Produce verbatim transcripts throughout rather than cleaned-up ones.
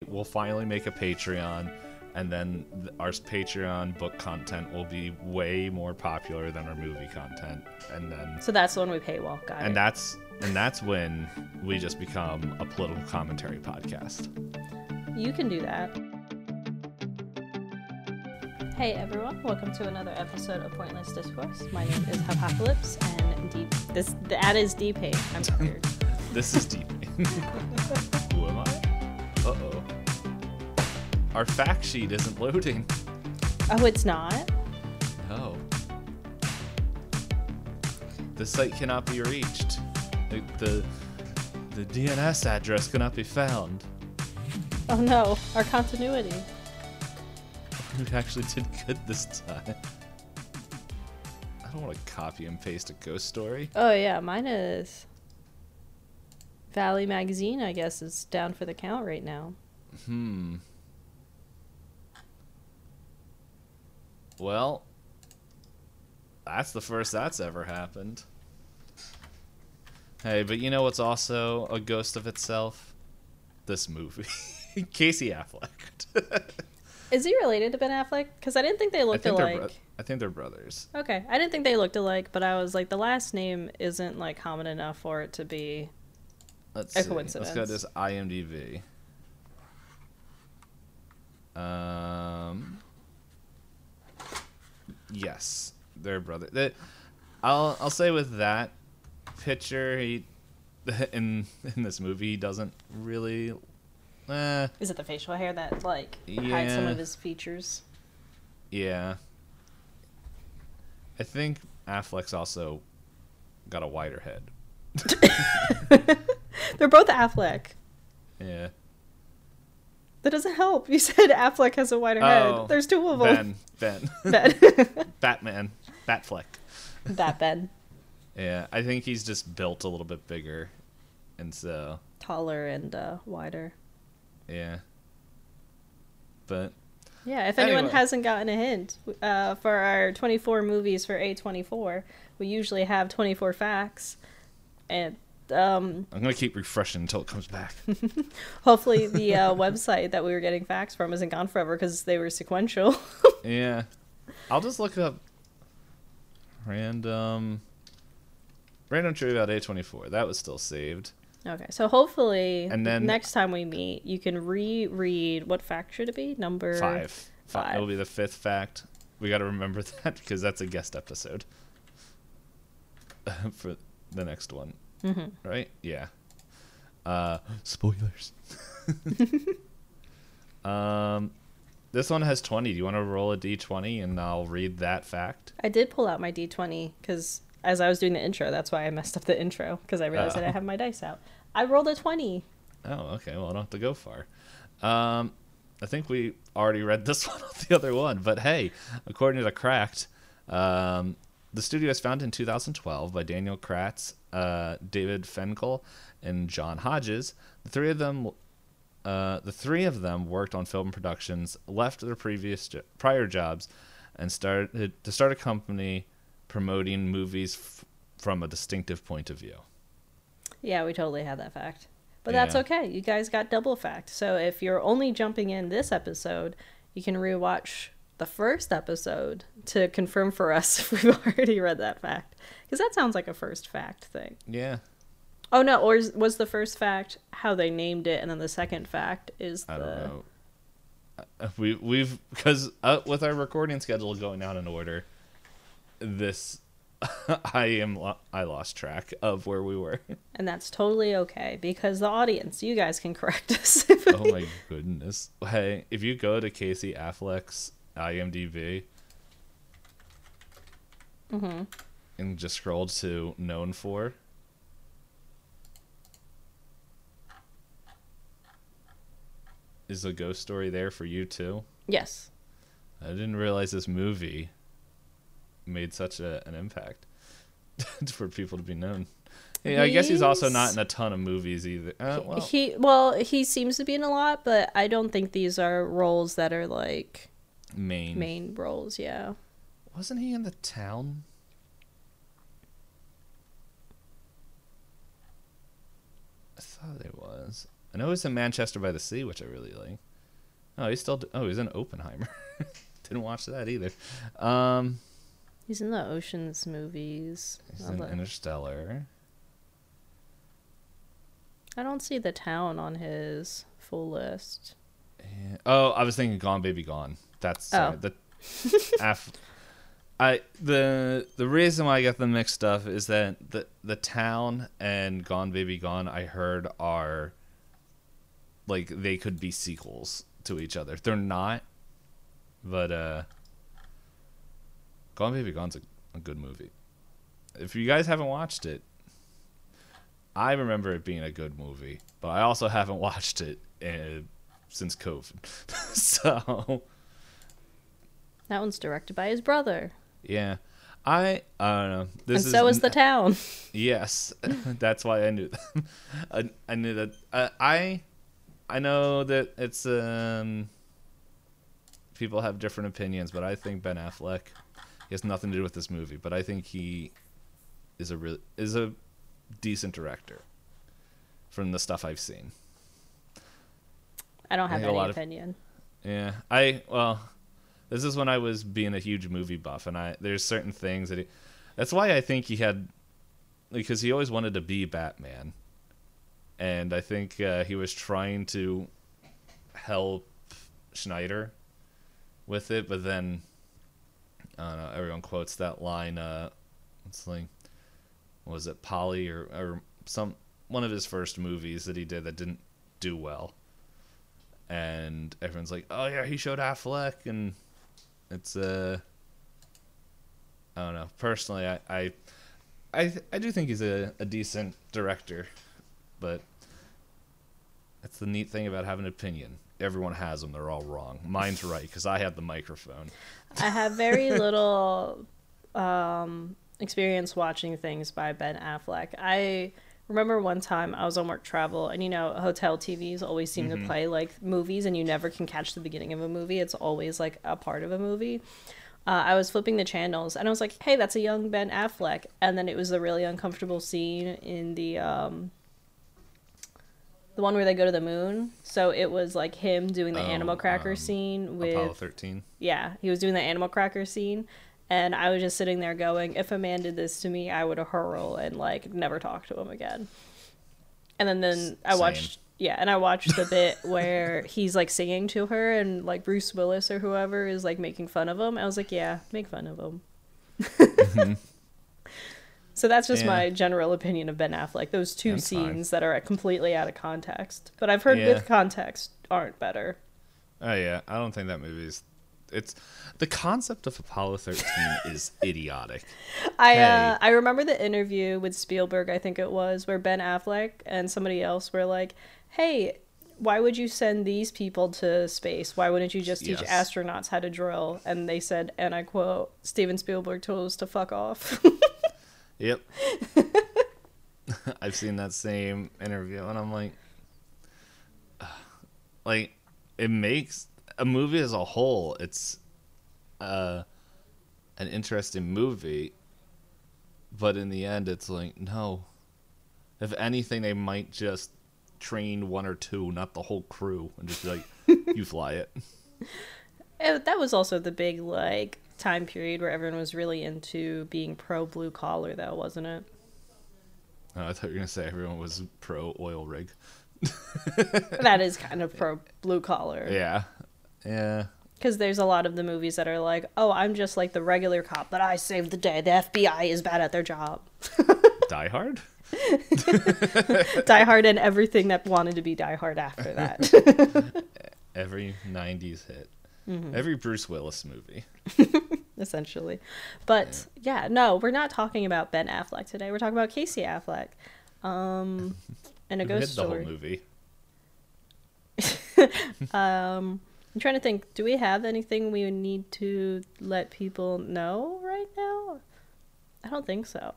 we'll finally make a Patreon, and then th- our Patreon book content will be way more popular than our movie content, and then So that's the one we paywall, got and it. that's and that's when we just become a political commentary podcast. You can do that. Hey everyone, welcome to another episode of Pointless Discourse. My name is Apocalypse, and D- this the ad is D-Pain. I'm tired. This is deep. Who am I? Uh-oh. Our fact sheet isn't loading. Oh, it's not? No. The site cannot be reached. The, the, the D N S address cannot be found. Oh no, our continuity. We actually did good this time. I don't want to copy and paste a ghost story. Oh yeah, mine is... Valley Magazine, I guess, is down for the count right now. Hmm. Well, that's the first that's ever happened. Hey, but you know what's also a ghost of itself? This movie. Casey Affleck. Is he related to Ben Affleck? Because I didn't think they I looked think they're alike. bro- I think they're brothers. Okay, I didn't think they looked alike, but I was like, the last name isn't like common enough for it to be Let's a see. coincidence. Let's go to this IMDb. Um. Yes, they're brother. They, I'll I'll say with that picture, he in in this movie he doesn't really. Eh, Is it the facial hair that like hides Yeah. some of his features? yeah. I think Affleck's also got a wider head. They're both Affleck. Yeah. That doesn't help. You said Affleck has a wider Oh, head. There's two of them. Ben. Ben. Ben. Batman. Batfleck. That Ben. Yeah, I think he's just built a little bit bigger, and so Taller and uh, wider. yeah. But Yeah, if anyone Anyway. hasn't gotten a hint, uh, for our twenty-four movies for A twenty-four, we usually have twenty-four facts. And um, I'm gonna keep refreshing until it comes back. hopefully the uh, website that we were getting facts from isn't gone forever because they were sequential. Yeah, I'll just look up random random trivia about A twenty-four. That was still saved. Okay, so hopefully And then- next time we meet, you can reread, what fact should it be? Number Five. Five. It'll be the fifth fact. We got to remember that because that's a guest episode for the next one. Mm-hmm. Right? Yeah. Uh, spoilers. um, this one has twenty. Do you want to roll a d twenty and I'll read that fact? I did pull out my D twenty because as I was doing the intro, that's why I messed up the intro because I realized Oh. that I have my dice out. I rolled a twenty. Oh, okay. Well, I don't have to go far. Um, I think we already read this one off the other one, but hey, according to Cracked, um, the studio was founded in two thousand twelve by Daniel Kratz, uh, David Fenkel, and John Hodges. The three of them, uh, the three of them worked on film productions, left their previous jo- prior jobs, and started to start a company promoting movies f- from a distinctive point of view. Yeah, we totally had that fact. But that's Yeah. okay. You guys got double fact. So if you're only jumping in this episode, you can rewatch the first episode to confirm for us if we've already read that fact. Because that sounds like a first fact thing. Yeah, Oh, no. Or is, was the first fact how they named it, and then the second fact is the... I don't know. Uh, We we've because uh, with our recording schedule going out in order, this I am lo- I lost track of where we were. And that's totally okay, because the audience, you guys can correct us. Oh my goodness! Hey, if you go to Casey Affleck's IMDb Mm-hmm. and just scroll to known for, is a ghost story there for you too? Yes. I didn't realize this movie made such a, an impact for people to be known. Yeah, I guess he's also not He's- in a ton of movies either. Uh, well, He well, he seems to be in a lot, but I don't think these are roles that are like main. main roles. Yeah. Wasn't he in The Town? I thought it was. I know he's in Manchester by the Sea, which I really like. Oh, he's still. Oh, he's in Oppenheimer. Didn't watch that either. Um, He's in the Ocean's movies. he's All in the- Interstellar. I don't see The Town on his full list. Yeah. Oh, I was thinking Gone Baby Gone. That's sorry, Oh. the Af- I the the reason why I get them mixed up is that the the Town and Gone Baby Gone I heard are like they could be sequels to each other. They're not, but uh, Gone Baby Gone's a, a good movie. If you guys haven't watched it, I remember it being a good movie, but I also haven't watched it uh, since COVID. So That one's directed by his brother. yeah, I I don't know. This and so is n- The Town. Yes, that's why I knew that. I, I knew that. Uh, I I know that it's um people have different opinions, but I think Ben Affleck he has nothing to do with this movie, but I think he is a real is a decent director from the stuff I've seen. I don't I have think a any lot of- opinion. Yeah, I well, this is when I was being a huge movie buff, and I there's certain things that he. That's why I think he had, because he always wanted to be Batman, and I think uh, he was trying to help Schneider with it, but then I don't know. Everyone quotes that line. Uh, it's like, what was it Polly or or some one of his first movies that he did that didn't do well. And everyone's like, "Oh yeah, he showed Affleck," and it's uh, I don't know. Personally, I I I, I do think he's a, a decent director, but that's the neat thing about having an opinion. Everyone has them; they're all wrong. Mine's right because I had the microphone. I have very little um, experience watching things by Ben Affleck. I remember one time I was on work travel, and you know, hotel T Vs always seem Mm-hmm. to play like movies, and you never can catch the beginning of a movie. It's always like a part of a movie. Uh, I was flipping the channels, and I was like, "Hey, that's a young Ben Affleck," and then it was a really uncomfortable scene in the um, the one where they go to the moon. So it was like him doing the Oh, animal cracker um, scene with Apollo thirteen. yeah, he was doing the animal cracker scene, and I was just sitting there going, if a man did this to me, I would hurl and like never talk to him again. And then then I Same. watched yeah, and I watched the bit where he's like singing to her, and like Bruce Willis or whoever is like making fun of him. I was like, yeah, make fun of him. So that's just Yeah. my general opinion of Ben Affleck. Those two That's fine. scenes that are completely out of context, but I've heard Yeah. with context aren't better. Oh yeah, I don't think that movie's. It's the concept of Apollo thirteen is idiotic. I Hey. uh, I remember the interview with Spielberg, I think it was, where Ben Affleck and somebody else were like, "Hey, why would you send these people to space? Why wouldn't you just teach Yes. astronauts how to drill?" And they said, and I quote, "Steven Spielberg told us to fuck off." Yep. I've seen that same interview, and I'm like, like, it makes a movie as a whole. It's uh, an interesting movie, but in the end, it's like, no. If anything, they might just train one or two, not the whole crew, and just be like, you fly it. And that was also the big like time period where everyone was really into being pro blue collar, though, wasn't it? Oh, I thought you were gonna say everyone was pro oil rig. That is kind of pro blue collar. Yeah, yeah. Because there's a lot of the movies that are like, oh, I'm just like the regular cop, but I saved the day. The F B I is bad at their job. Die Hard. Die Hard and everything that wanted to be Die Hard after that. Every nineties hit. Mm-hmm. Every Bruce Willis movie. Essentially. But yeah. no, we're not talking about Ben Affleck today. We're talking about Casey Affleck. Um, and a We ghost hit the story. whole movie. Um, I'm trying to think. Do we have anything we need to let people know right now? I don't think so.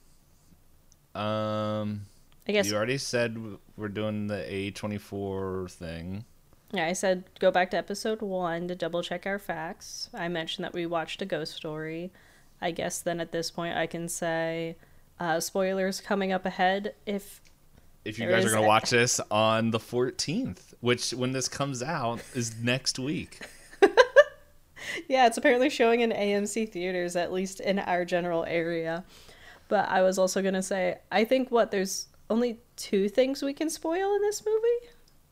Um, I guess. you already said we're doing the A twenty-four thing. Yeah, I said go back to episode one to double check our facts. I mentioned that we watched a ghost story. I guess then at this point I can say uh, spoilers coming up ahead if if you There guys are is going to a- watch this on the fourteenth, which when this comes out is next week. Yeah, it's apparently showing in A M C theaters, at least in our general area. But I was also going to say, I think what there's only two things we can spoil in this movie.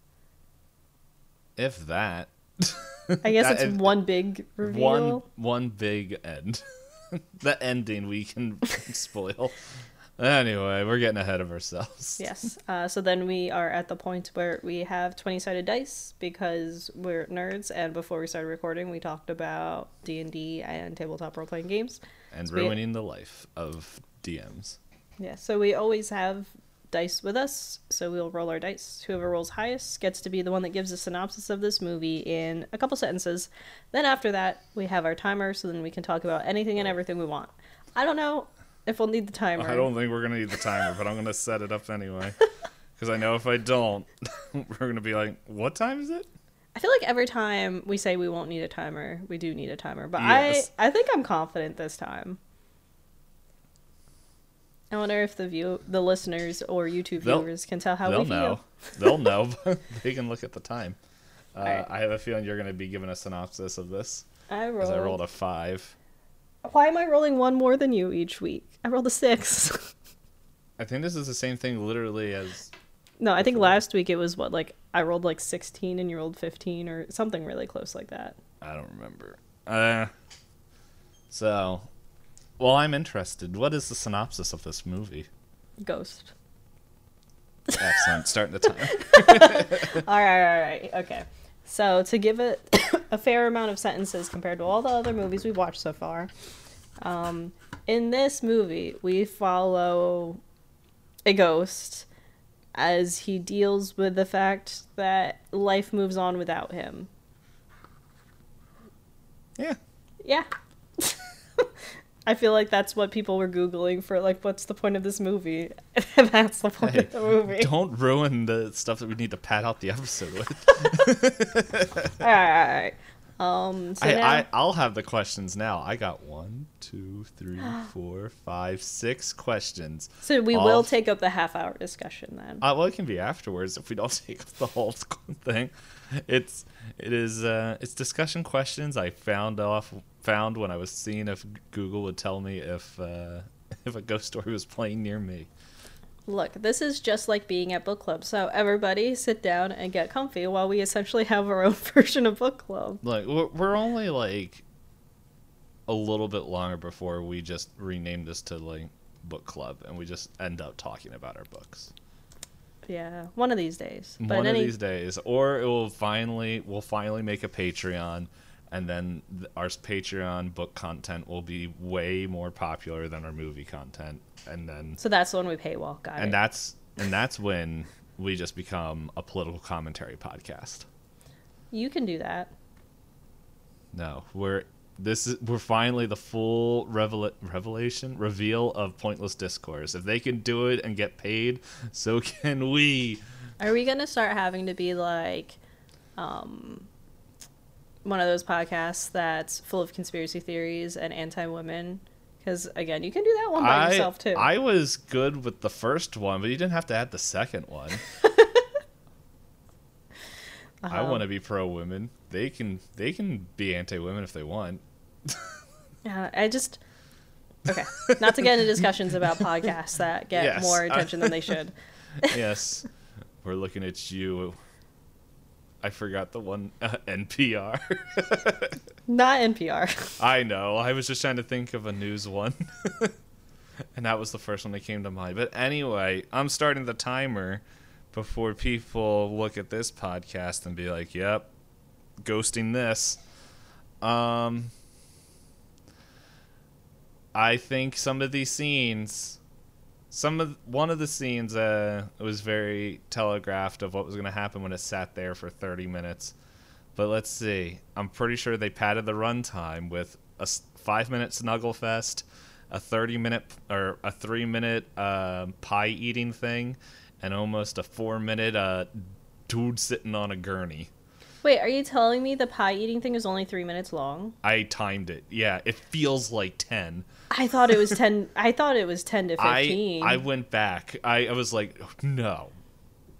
If that. I guess That- it's one big reveal. One one big end. The ending we can spoil. Anyway, we're getting ahead of ourselves. Yes. Uh, so then we are at the point where we have twenty-sided dice because we're nerds, and before we started recording, we talked about D and D and tabletop role-playing games. And So we- ruining the life of D Ms. Yeah, so we always have dice with us, so we'll roll our dice. Whoever rolls highest gets to be the one that gives a synopsis of this movie in a couple sentences. Then after that, we have our timer, so then we can talk about anything and everything we want. I don't know if we'll need the timer. I don't think we're going to need the timer, but I'm going to set it up anyway. Because I know if I don't, we're going to be like, what time is it? I feel like every time we say we won't need a timer, we do need a timer. But Yes. I, I think I'm confident this time. I wonder if the view, the listeners or YouTube They'll- viewers can tell how They'll we feel. know. They'll know. But they can look at the time. Uh, Alright. I have a feeling you're going to be giving a synopsis of this. I Because rolled. I rolled a five. Why am I rolling one more than you each week? I rolled a six. I think this is the same thing literally as... No, I think last week it was what, like, I rolled like sixteen and you rolled fifteen or something really close like that. I don't remember. Uh, so, well, I'm interested. What is the synopsis of this movie? Ghost. Excellent. Starting the time. all right, all right, okay. So to give it a fair amount of sentences compared to all the other movies we've watched so far, um, in this movie we follow a ghost as he deals with the fact that life moves on without him. Yeah. Yeah. I feel like that's what people were Googling for, like, what's the point of this movie? And that's the point Hey, of the movie. don't ruin the stuff that we need to pad out the episode with. Alright, alright. Um, so I, now, I, I'll have the questions now. I got one, two, three, four, five, six questions. so we all- will take up the half hour discussion then. Uh, well, it can be afterwards if we don't take up the whole thing. It's it is uh, it's discussion questions I found off found when I was seeing if Google would tell me if uh, if a ghost story was playing near me. Look, this is just like being at book club. So everybody sit down and get comfy while we essentially have our own version of book club. Like we're, we're only like a little bit longer before we just rename this to like book club and we just end up talking about our books. Yeah, one of these days. But One in of any, these days, or it will finally we'll finally make a Patreon, and then th- our Patreon book content will be way more popular than our movie content, and then so that's the one we paywall. Got and it. that's and that's when we just become a political commentary podcast. You can do that. No, we're this is we're finally the full revel- revelation reveal of Pointless Discourse. If they can do it and get paid, so can we. Are we gonna start having to be like, um, one of those podcasts that's full of conspiracy theories and anti-women? Because again, you can do that one by I, yourself too. I was good with the first one, but you didn't have to add the second one. I Um, want to be pro women. They can they can be anti women if they want. Yeah, I just okay. Not to get into discussions about podcasts that get Yes, more I- attention than they should. Yes, we're looking at you. I forgot the one uh, N P R. Not N P R. I know. I was just trying to think of a news one. And that was the first one that came to mind. But anyway, I'm starting the timer before people look at this podcast and be like, yep, ghosting this. Um, I think some of these scenes, some of one of the scenes uh, was very telegraphed of what was going to happen when it sat there for thirty minutes. But let's see. I'm pretty sure they padded the runtime with a s- five-minute snuggle fest, a thirty-minute or a three-minute uh, pie eating thing, and almost a four-minute uh, dude sitting on a gurney. Wait, are you telling me the pie eating thing is only three minutes long? I timed it. Yeah, it feels like ten. I thought it was ten. I thought it was ten to I fifteen. I went back. I, I was like, no,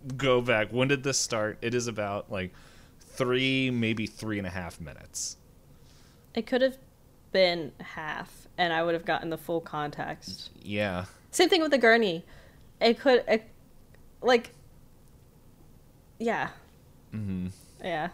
go back. When did this start? It is about like three, maybe three and a half minutes. It could have been half, and I would have gotten the full context. Yeah. Same thing with the gurney. It could, it, like, yeah. Mm-hmm. Yeah.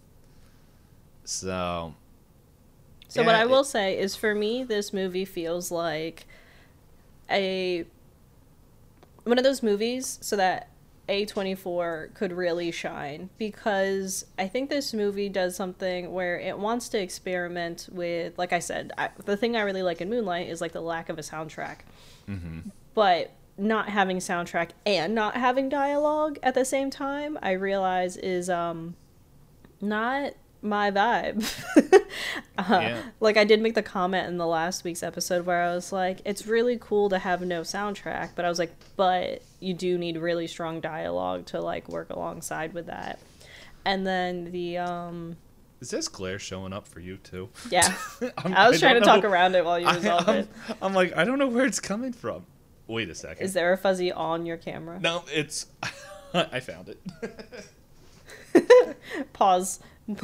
So. So yeah, what I will it, say is, for me, this movie feels like a one of those movies so that A twenty-four could really shine, because I think this movie does something where it wants to experiment with, like I said, I, the thing I really like in Moonlight is like the lack of a soundtrack. Mm-hmm. But not having soundtrack and not having dialogue at the same time, I realize is um not my vibe. uh, yeah. Like, I did make the comment in the last week's episode where I was like, it's really cool to have no soundtrack, but I was like, but you do need really strong dialogue to like work alongside with that. And then the um Is this glare showing up for you too? yeah. I was I trying to know. talk around it while you resolved I, I'm, it. I'm like, I don't know where it's coming from. Wait a second. Is there a fuzzy on your camera? No, it's I found it. Pause.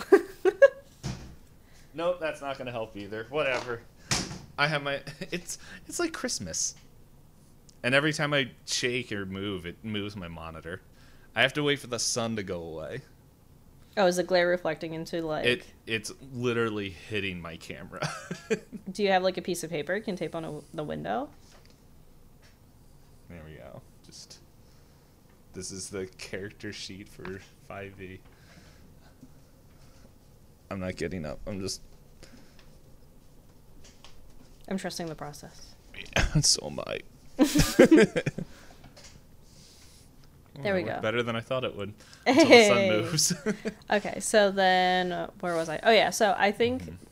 Nope, that's not gonna help either. Whatever. I have my it's it's like Christmas. And every time I shake or move, it moves my monitor. I have to wait for the sun to go away. Oh, is the glare reflecting into like it it's literally hitting my camera. Do you have like a piece of paper you can tape on a, the window? There we go. Just this is the character sheet for five E. I'm not getting up. I'm just. I'm trusting the process. Yeah, so am I. There we go. go. Better than I thought it would. Until hey. the sun moves. Okay, so then uh, where was I? Oh yeah, so I think. Mm-hmm.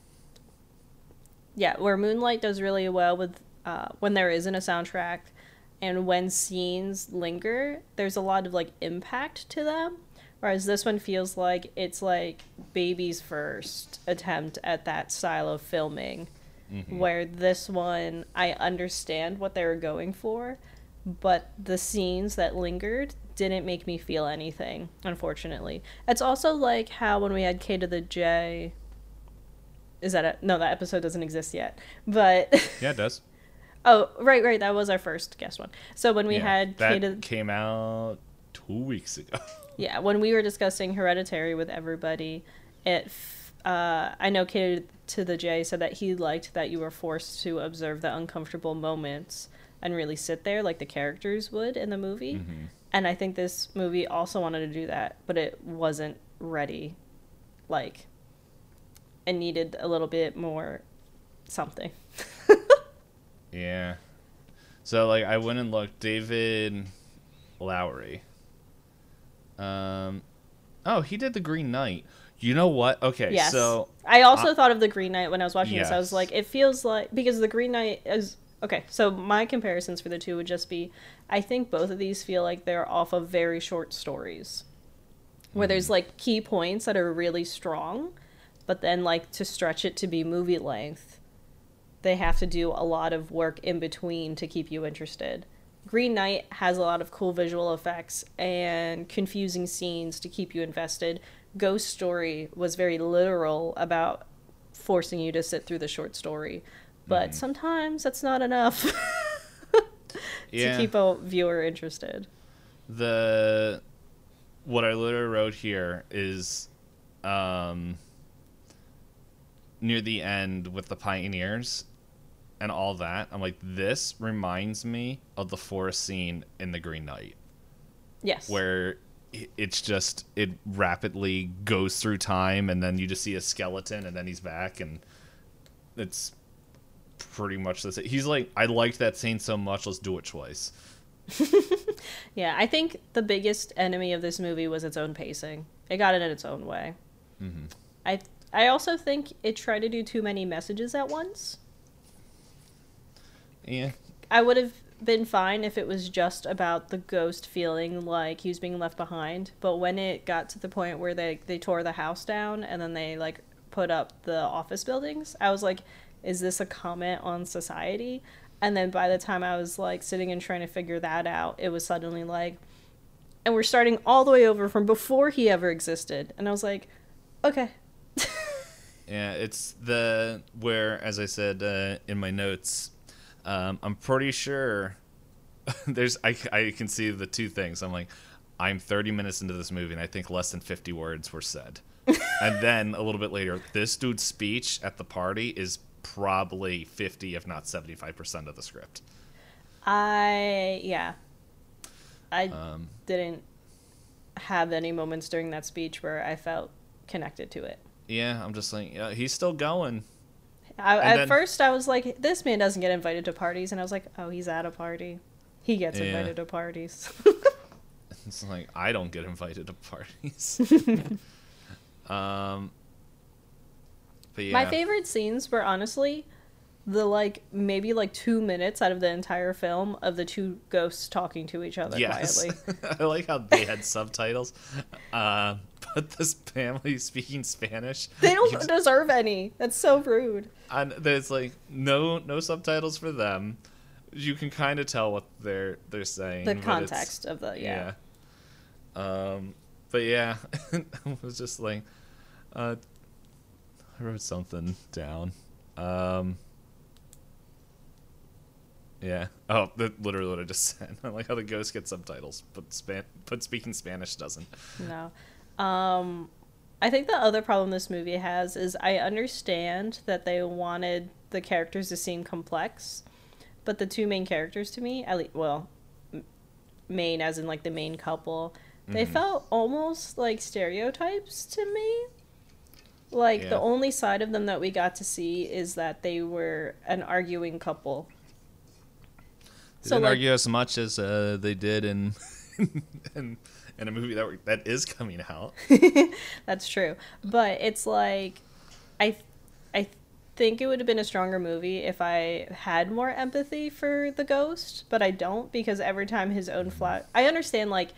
Yeah, where Moonlight does really well with uh, when there isn't a soundtrack, and when scenes linger, there's a lot of like impact to them. Whereas this one feels like it's like Baby's first attempt at that style of filming. Mm-hmm. Where this one, I understand what they were going for, but the scenes that lingered didn't make me feel anything, unfortunately. It's also like how when we had K to the J... Is that a... No, that episode doesn't exist yet. But... Yeah, it does. Oh, right, right. That was our first guest one. So when we yeah, had that K to... came out two weeks ago. Yeah, when we were discussing Hereditary with everybody, it, uh, I know K to the J said that he liked that you were forced to observe the uncomfortable moments and really sit there like the characters would in the movie. Mm-hmm. And I think this movie also wanted to do that, but it wasn't ready. Like, it needed a little bit more something. Yeah. So, like, I went and looked. David Lowery. Um, oh, he did The Green Knight. You know what? Okay, yes. so... I also uh, thought of The Green Knight when I was watching yes. this. I was like, it feels like... Because The Green Knight is... Okay, so my comparisons for the two would just be... I think both of these feel like they're off of very short stories. Where mm. there's, like, key points that are really strong. But then, like, to stretch it to be movie length, they have to do a lot of work in between to keep you interested. Green Knight has a lot of cool visual effects and confusing scenes to keep you invested. Ghost Story was very literal about forcing you to sit through the short story. But mm. sometimes that's not enough to yeah. keep a viewer interested. The what I literally wrote here is um, near the end with the pioneers and all that. I'm like, this reminds me of the forest scene in The Green Knight. Yes. Where it's just, it rapidly goes through time, and then you just see a skeleton, and then he's back, and it's pretty much the same. He's like, I liked that scene so much, let's do it twice. Yeah, I think the biggest enemy of this movie was its own pacing. It got it in its own way. Mm-hmm. I I also think it tried to do too many messages at once. Yeah. I would have been fine if it was just about the ghost feeling like he was being left behind. But when it got to the point where they, they tore the house down and then they like put up the office buildings, I was like, is this a comment on society? And then by the time I was like sitting and trying to figure that out, it was suddenly like, and we're starting all the way over from before he ever existed. And I was like, okay. Yeah, it's the where, as I said uh, in my notes, um, I'm pretty sure there's I, I can see the two things. I'm like, I'm thirty minutes into this movie, and I think less than fifty words were said. And then a little bit later, this dude's speech at the party is probably fifty, if not seventy-five percent of the script. I, yeah. I Um, didn't have any moments during that speech where I felt connected to it. yeah, I'm just like, yeah, he's still going. I, And at then- first, I was like, this man doesn't get invited to parties. And I was like, oh, he's at a party. He gets Yeah. invited to parties. It's like, I don't get invited to parties. um, but yeah. My favorite scenes were honestly the, like, maybe like two minutes out of the entire film of the two ghosts talking to each other Yes. quietly. I like how they had subtitles. Uh, but this family speaking Spanish. They you don't just- deserve any. That's so rude. and there's like no no subtitles for them. You can kind of tell what they're they're saying. The but it's- context of the, yeah. yeah. Um, but yeah, I was just like, uh, I wrote something down. Um, yeah. Oh, that literally what I just said. I like how the ghost gets subtitles, but span, but speaking Spanish doesn't. No. Um, I think the other problem this movie has is I understand that they wanted the characters to seem complex, but the two main characters to me, at least, well, m- main as in like the main couple, they Mhm. felt almost like stereotypes to me. Like Yeah. the only side of them that we got to see is that they were an arguing couple. They So, didn't like- argue as much as uh, they did in, in in a movie that were, that is coming out. That's true. But it's like I I think it would have been a stronger movie if I had more empathy for the ghost, but I don't because every time his own flat I understand like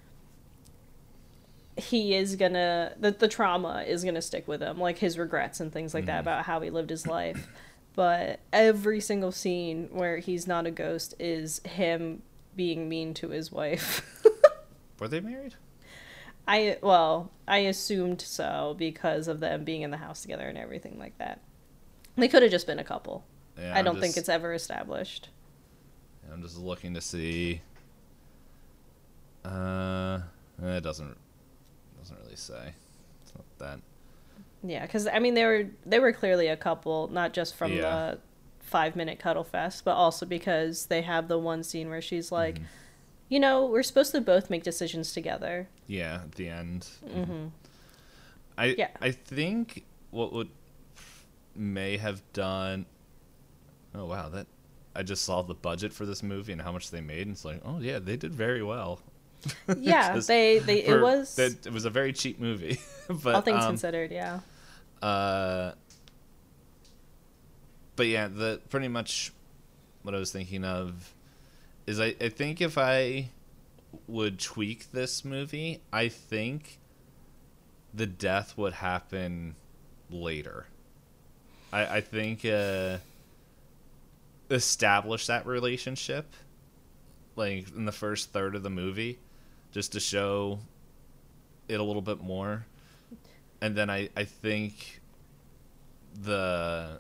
he is gonna the, the trauma is gonna stick with him, like his regrets and things like that Mhm. about how he lived his life. But every single scene where he's not a ghost is him being mean to his wife. Were they married? I well, I assumed so because of them being in the house together and everything like that. They could have just been a couple. Yeah, I I'm don't think just- it's ever established. I'm just looking to see. Uh, it doesn't doesn't really say. It's not that. Yeah, because I mean they were they were clearly a couple, not just from Yeah. the five minute cuddle fest, but also because they have the one scene where she's like, Mhm. you know, we're supposed to both make decisions together. Yeah, at the end. Mm-hmm. I Yeah. I think what would may have done. Oh wow, that I just saw the budget for this movie and how much they made, and it's like, oh yeah, they did very well. Yeah, 'Cause they they for- it was that- it was a very cheap movie, but all things um, considered. Yeah. Uh, but yeah, the pretty much what I was thinking of is I, I think if I would tweak this movie, I think the death would happen later. I, I think uh, establish that relationship like in the first third of the movie just to show it a little bit more. And then I, I think the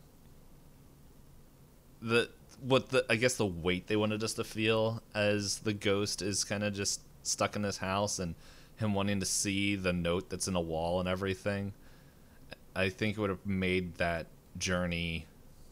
the what the I guess the weight they wanted us to feel as the ghost is kind of just stuck in this house and him wanting to see the note that's in a wall and everything. I think it would have made that journey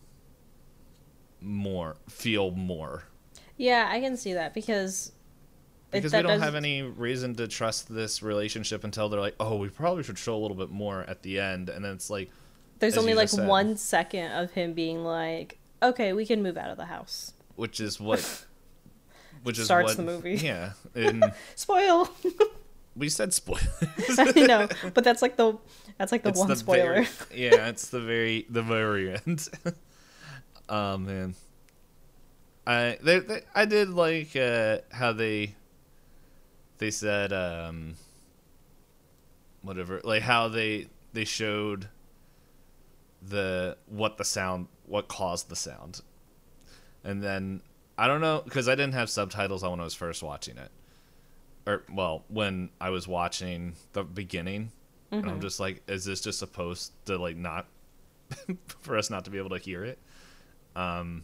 more feel more Yeah, I can see that because it- because that we don't does- have any reason to trust this relationship until they're like, oh, we probably should show a little bit more at the end, and then it's like, There's as only you like just said. one second of him being like, "Okay, we can move out of the house." which is what, which is Starts what, the movie. Yeah, and Spoil. we said spoilers. I know, but that's like the that's like the It's one the spoiler. very- yeah, it's the very the very end. Oh man, I they, they I did like uh, how they they said um whatever like how they they showed the what the sound what caused the sound, and then I don't know because I didn't have subtitles on when I was first watching it, or well, when I was watching the beginning, mm-hmm. and I'm just like, is this just supposed to like not for us not to be able to hear it? Um,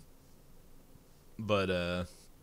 but uh,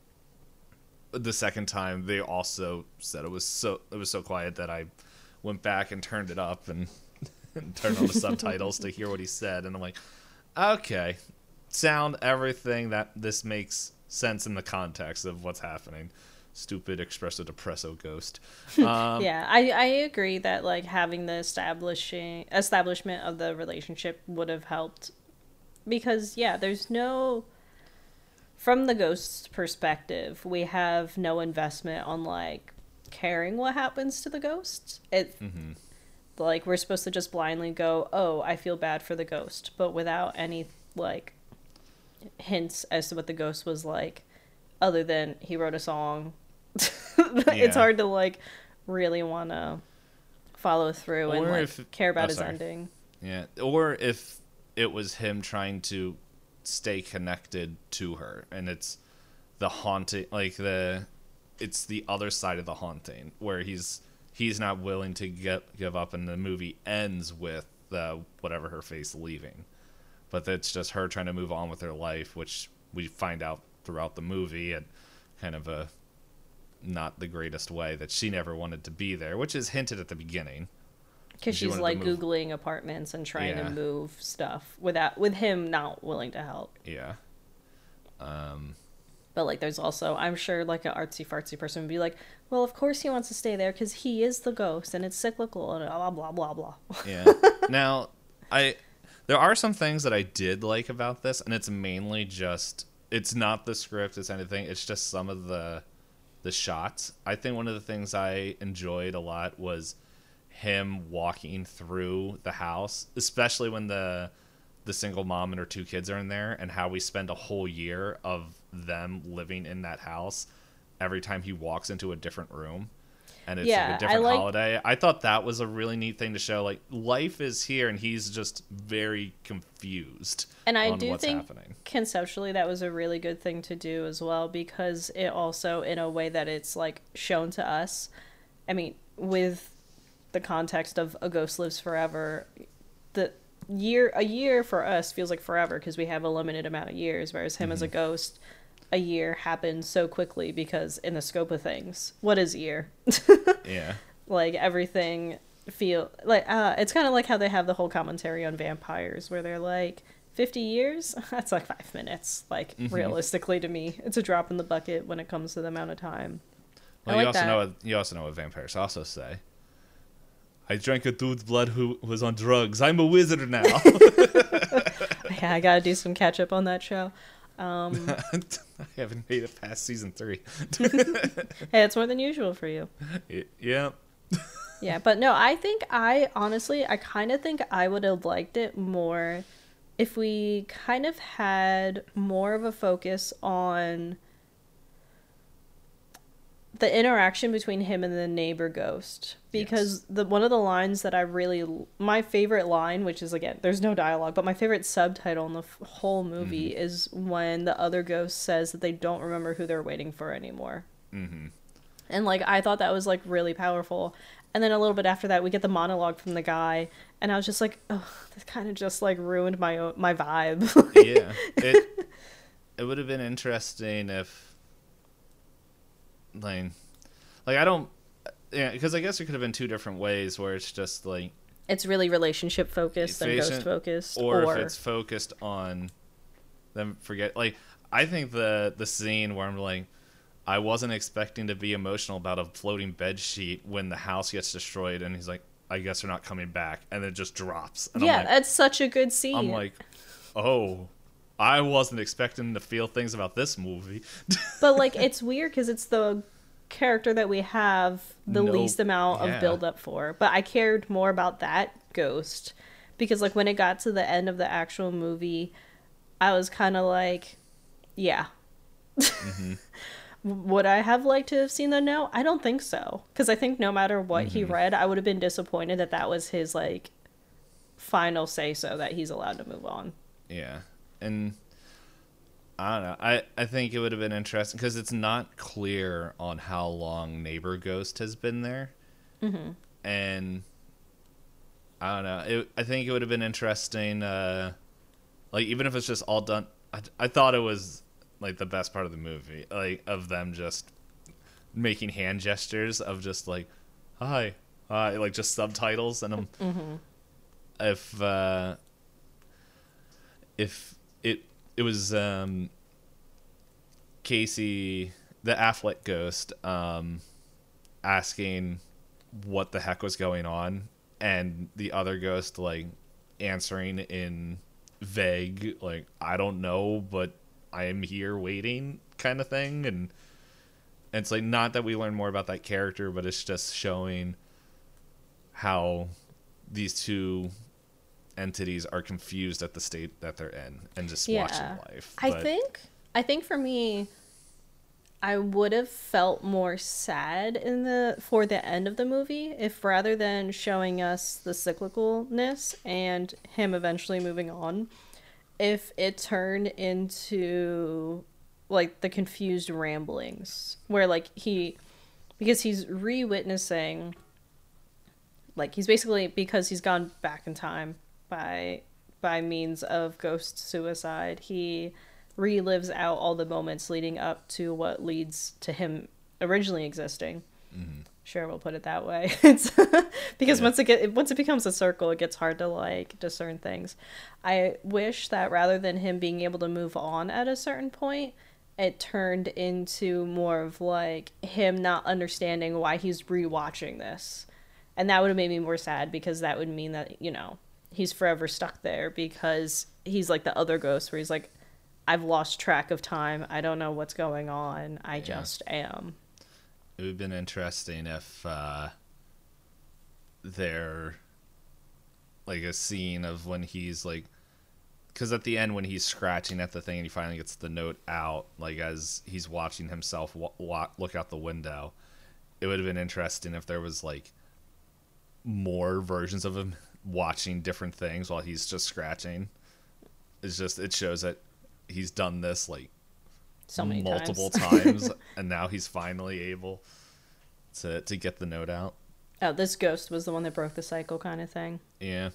the second time they also said it was so it was so quiet that I went back and turned it up and, and turned on the subtitles to hear what he said, and I'm like, okay, sound, everything, that this makes sense in the context of what's happening. Stupid espresso depresso ghost. Um, yeah, I, I agree that like having the establishing establishment of the relationship would have helped, because yeah, there's no, from the ghost's perspective, we have no investment on like caring what happens to the ghost. It mm-hmm. like we're supposed to just blindly go, oh, I feel bad for the ghost, but without any like hints as to what the ghost was like, other than he wrote a song. Yeah. It's hard to like really want to follow through or and like if, care about oh, his ending. Yeah, or if it was him trying to stay connected to her, and it's the haunting, like the it's the other side of the haunting where he's he's not willing to get give up, and the movie ends with the whatever her face leaving, but it's just her trying to move on with her life, which we find out throughout the movie and kind of a not the greatest way, that she never wanted to be there, which is hinted at the beginning. Because she's like Googling apartments and trying yeah. to move stuff without with him not willing to help. Yeah. Um. But like, there's also, I'm sure like an artsy fartsy person would be like, well, of course he wants to stay there because he is the ghost and it's cyclical and blah blah blah blah. Yeah. Now, I there are some things that I did like about this, and it's mainly just, it's not the script, it's anything. It's just some of the the shots. I think one of the things I enjoyed a lot was him walking through the house, especially when the the single mom and her two kids are in there, and how we spend a whole year of them living in that house every time he walks into a different room. And it's yeah, like a different I like, holiday. I thought that was a really neat thing to show. Like, life is here, and he's just very confused. And I on do what's think happening. Conceptually that was a really good thing to do as well, because it also, in a way that it's like shown to us, I mean, with the context of A Ghost Lives Forever, the year a year for us feels like forever because we have a limited amount of years, whereas him mm-hmm. as a ghost, a year happens so quickly because in the scope of things, what is a year? Yeah. Like everything feel like uh it's kind of like how they have the whole commentary on vampires where they're like fifty years, that's like five minutes, like mm-hmm. realistically to me it's a drop in the bucket when it comes to the amount of time. Well, I you like also that. know what, you also know what vampires also say. I drank a dude's blood who was on drugs. I'm a wizard now. Yeah, I gotta do some catch up on that show. Um, I haven't made it past season three. Hey, it's more than usual for you. Yeah. Yeah, but no, I think I honestly, I kind of think I would have liked it more if we kind of had more of a focus on the interaction between him and the neighbor ghost, because yes. the one of the lines that I really, my favorite line, which is again there's no dialogue, but my favorite subtitle in the f- whole movie mm-hmm. is when the other ghost says that they don't remember who they're waiting for anymore. Mm-hmm. And like I thought that was like really powerful. And then a little bit after that we get the monologue from the guy, and I was just like, oh, that kind of just like ruined my my vibe. Yeah, it it would have been interesting if like like I don't yeah because I guess it could have been two different ways where it's just like it's really relationship focused and ghost focused, or, or if it's focused on them forget like I think the the scene where I'm like, I wasn't expecting to be emotional about a floating bed sheet when the house gets destroyed, and he's like, I guess they're not coming back, and it just drops. And yeah, I'm like, that's such a good scene. I'm like, oh, I wasn't expecting to feel things about this movie. But like it's weird because it's the character that we have the no, least amount yeah. of build up for, but I cared more about that ghost because like when it got to the end of the actual movie, I was kind of like, yeah. Mm-hmm. Would I have liked to have seen the note? I don't think so, because I think no matter what mm-hmm. he read, I would have been disappointed that that was his like final say so that he's allowed to move on. Yeah. And I don't know. I, I think it would have been interesting because it's not clear on how long Neighbor Ghost has been there. Mm-hmm. And I don't know. It, I think it would have been interesting. Uh, like, even if it's just all done. I, I thought it was, like, the best part of the movie. Like, of them just making hand gestures of just, like, hi, hi. Like, just subtitles. And I'm. Mm-hmm. If, uh. If it. It was um, Casey, the Affleck ghost, um, asking what the heck was going on, and the other ghost like answering in vague, like, I don't know, but I am here waiting kind of thing. And, and it's like, not that we learn more about that character, but it's just showing how these two entities are confused at the state that they're in and just Yeah. watching life. I But, think I think for me, I would have felt more sad in the for the end of the movie if rather than showing us the cyclicalness and him eventually moving on, if it turned into like the confused ramblings where like he because he's re-witnessing like he's basically because he's gone back in time by by means of ghost suicide, he relives out all the moments leading up to what leads to him originally existing. mm-hmm. Sure, we'll put it that way. It's because Yeah. once it get once it becomes a circle, it gets hard to like discern things. I wish that rather than him being able to move on at a certain point, it turned into more of like him not understanding why he's rewatching this. And that would have made me more sad because that would mean that, you know, he's forever stuck there because he's like the other ghost where he's like, I've lost track of time. I don't know what's going on. I Yeah. just am. It would have been interesting if uh, there, like, a scene of when he's, like, because at the end when he's scratching at the thing and he finally gets the note out, like, as he's watching himself wa- wa- look out the window, it would have been interesting if there was, like, more versions of him watching different things while he's just scratching. It's just, it shows that he's done this, like, So many multiple times. times, and now he's finally able to to get the note out. Oh, this ghost was the one that broke the cycle kind of thing. Yeah,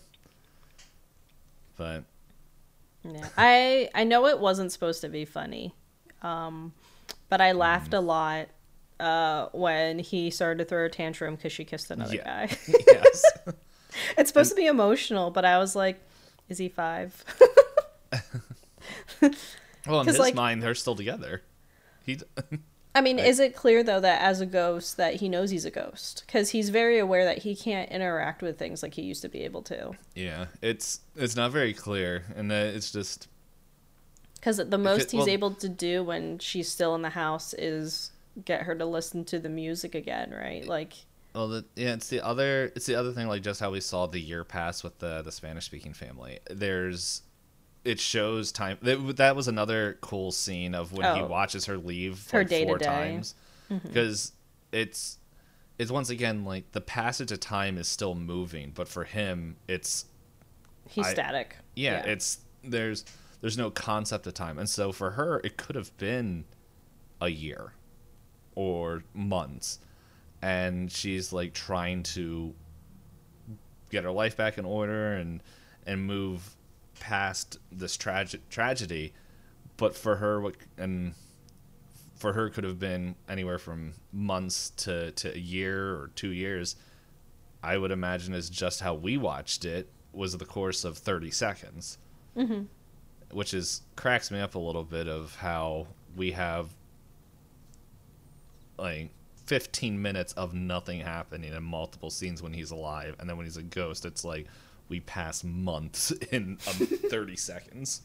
but Yeah. I I know it wasn't supposed to be funny. Um but I laughed a lot uh when he started to throw a tantrum because she kissed another Yeah. guy. yes, It's supposed to be emotional, but I was like, is he five? well, in 'Cause, his like- mind, they're still together. He, d- I mean, Like- is it clear though that as a ghost that he knows he's a ghost? Because he's very aware that he can't interact with things like he used to be able to. yeah, it's it's not very clear, and uh, it's just Because the most he's well- able to do when she's still in the house is get her to listen to the music again, right? Like, well, the, yeah, it's the other it's the other thing, like just how we saw the year pass with the the Spanish speaking family. There's it shows time. That, that was another cool scene of when he Oh. watches her leave Her like four day-to-day. times, because it's it's once again like the passage of time is still moving, but for him it's he's I- static. yeah, it's there's there's no concept of time, and so for her it could have been a year or months, and she's like trying to get her life back in order and and move past this tragic tragedy. But for her, what and for her could have been anywhere from months to to a year or two years. I would imagine is just how we watched it was the course of thirty seconds, Mm-hmm. which is cracks me up a little bit of how we have like fifteen minutes of nothing happening in multiple scenes when he's alive, and then when he's a ghost it's like we pass months in um, thirty seconds.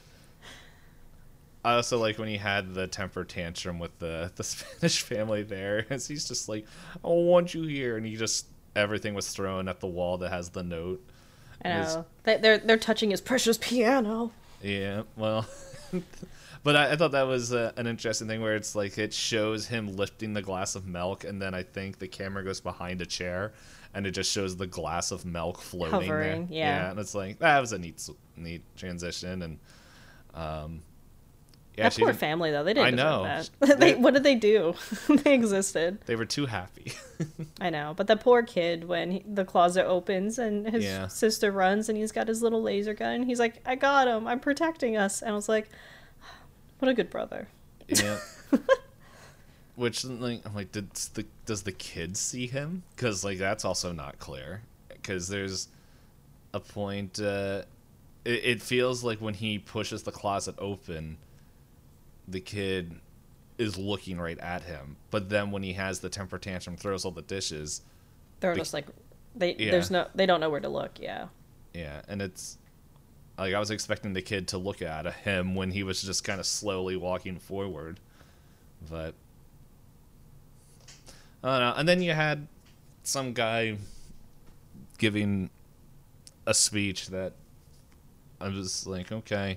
I also like when he had the temper tantrum with the the Spanish family there, as he's just like, I don't want you here, and he just everything was thrown at the wall that has the note. I It was- know. They- They're they're touching his precious piano. Yeah, well, but I, I thought that was uh, an interesting thing where it's like it shows him lifting the glass of milk, and then I think the camera goes behind a chair, and it just shows the glass of milk floating Hovering, there. yeah. and it's like that was a neat, neat transition, and um, Yeah, that she poor didn't, family though. They I didn't know. deserve that. They- they, what did they do? They existed. they were too happy. I know, but the poor kid when he, the closet opens and his Yeah. sister runs and he's got his little laser gun. He's like, "I got him. I'm protecting us." And I was like, "What a good brother." Yeah. Which, like, I'm like, did the, does the kid see him? Because, like, that's also not clear. Because there's a point, uh, it, it feels like when he pushes the closet open, the kid is looking right at him. But then when he has the temper tantrum, throws all the dishes. They're The- just like, they Yeah. there's no they don't know where to look. Yeah. Yeah, and it's, like, I was expecting the kid to look at him when he was just kind of slowly walking forward. But I don't know. And then you had some guy giving a speech that I was like, okay,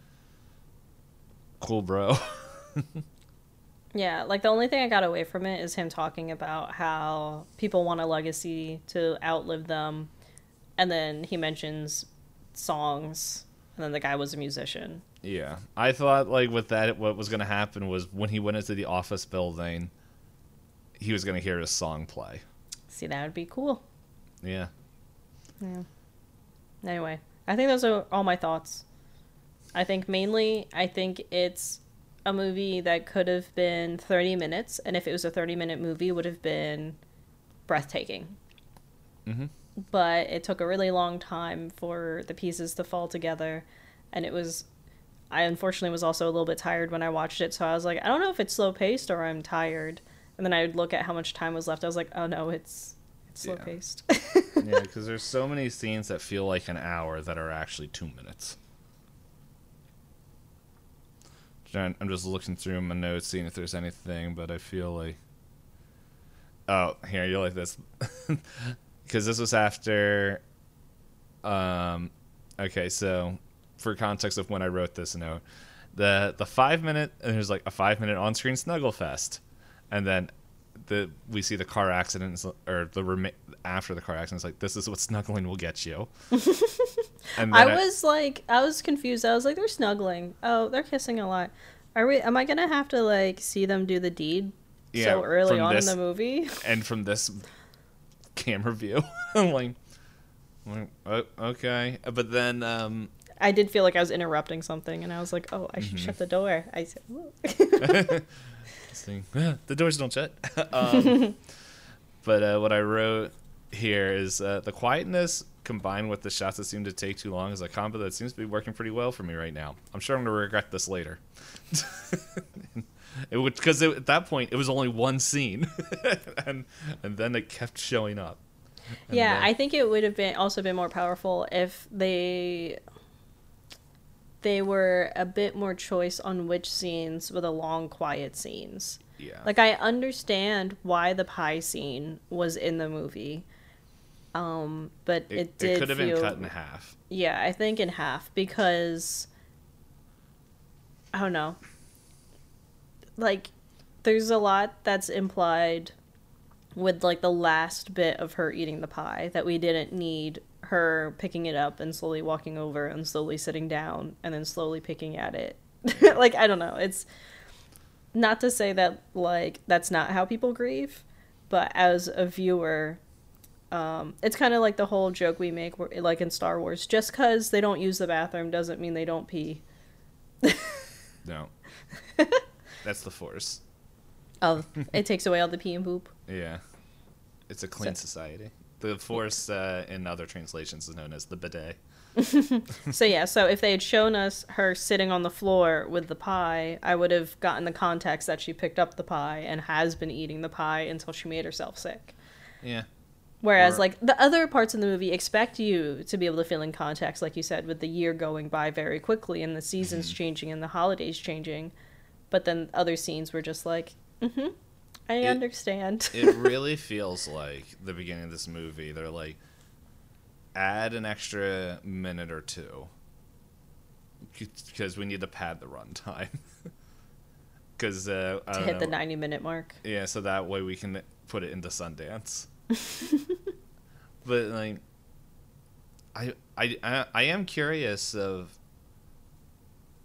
cool, bro. Yeah, like the only thing I got away from it is him talking about how people want a legacy to outlive them, and then he mentions songs, and then the guy was a musician. Yeah, I thought, like, with that, what was going to happen was when he went into the office building, he was going to hear his song play. See, that would be cool. Yeah. Yeah. Anyway, I think those are all my thoughts. I think mainly, I think it's a movie that could have been thirty minutes, and if it was a thirty minute movie, would have been breathtaking. Mm-hmm. But it took a really long time for the pieces to fall together, and it was, I unfortunately was also a little bit tired when I watched it, so I was like, I don't know if it's slow paced or I'm tired. And then I would look at how much time was left. I was like, oh no, it's it's slow paced. Yeah, yeah, because there's so many scenes that feel like an hour that are actually two minutes. Trying- I'm just looking through my notes, seeing if there's anything, but I feel like, oh, here, you like this, because this was after. Um, okay, so for context of when I wrote this note, the the five minute and there's like a five minute on screen snuggle fest, and then the we see the car accident or the rema- after the car accident, it's like, this is what snuggling will get you. And I then was like, I was confused. I was like, they're snuggling. Oh, they're kissing a lot. Are we? Am I gonna have to like see them do the deed Yeah, so early from on this- in the movie? and from this camera view, I'm like, I'm like, oh, okay, but then um, I did feel like I was interrupting something, and I was like, oh, I should Mhm. shut the door. I said, "Ooh." this thing, the doors don't shut. um, but uh, what I wrote here is uh, the quietness combined with the shots that seem to take too long is a combo that seems to be working pretty well for me right now. I'm sure I'm gonna regret this later. It would, because at that point it was only one scene, and and then it kept showing up. And Yeah, then- I think it would have been also been more powerful if they they were a bit more choice on which scenes were the long quiet scenes. yeah, Like I understand why the pie scene was in the movie. Um, but it, it, did it could have feel, been cut in half. Yeah, I think in half because I don't know. Like there's a lot that's implied with like the last bit of her eating the pie that we didn't need her picking it up and slowly walking over and slowly sitting down and then slowly picking at it. Like I don't know. It's not to say that like that's not how people grieve, but as a viewer, um, it's kind of like the whole joke we make where, like in Star Wars, just because they don't use the bathroom doesn't mean they don't pee. No, that's the Force. Oh, it takes away all the pee and poop. Yeah, it's a clean So- society. The Force uh, in other translations is known as the bidet. So yeah, so if they had shown us her sitting on the floor with the pie, I would have gotten the context that she picked up the pie and has been eating the pie until she made herself sick. Yeah, Whereas Or- like the other parts of the movie expect you to be able to fill in context, like you said, with the year going by very quickly and the seasons changing and the holidays changing. But then other scenes were just like, mm-hmm, I It- understand. it really feels like the beginning of this movie. They're like, add an extra minute or two because we need to pad the runtime. Because uh, I To don't hit know. the ninety minute mark. Yeah, so that way we can put it into Sundance. But like, I, I I I am curious of